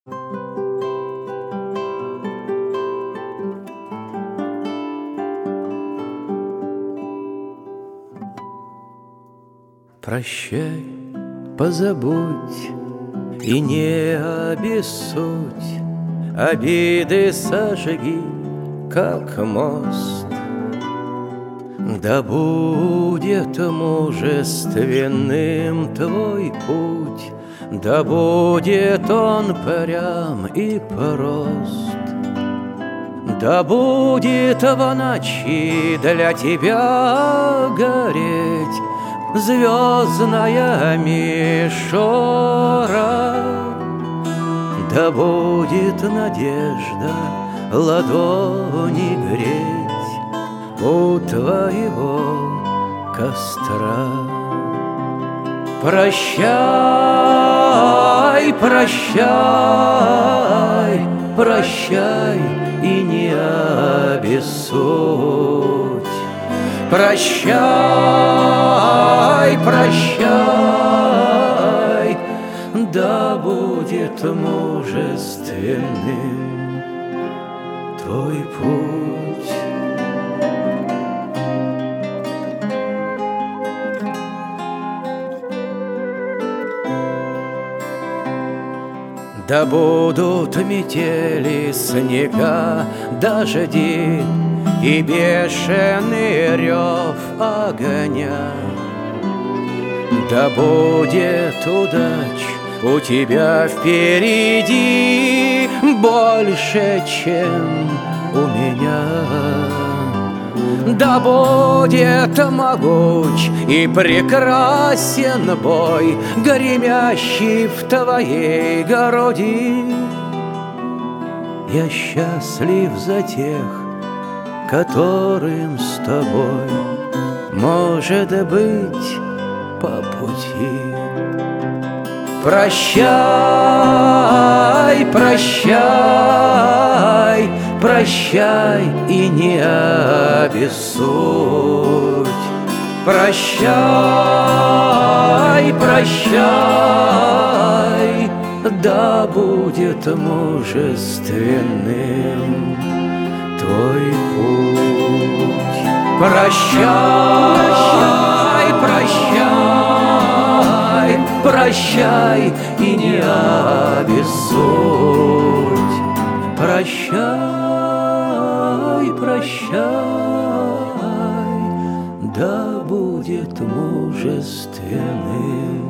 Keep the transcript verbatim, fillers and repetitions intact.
Прощай, позабудь и не обессудь, обиды сожги, как мост. Да будет мужественным твой путь, да будет он прям и прост. Да будет в ночи для тебя гореть звездная мишора, да будет надежда ладони греть у твоего костра. Прощай, прощай, прощай и не обессудь. Прощай, прощай, да будет мужественным твой путь. Да будут метели, снега, дожди и бешеный рев огня. Да будет удач у тебя впереди больше, чем у меня. Да будет могуч и прекрасен бой, гремящий в твоей груди. Я счастлив за тех, которым с тобой может быть по пути. Прощай, прощай, прощай и не обессудь. Прощай, прощай, да будет мужественным твой путь. Прощай, прощай, прощай и не обессудь. Прощай, прощай, да будет мужественным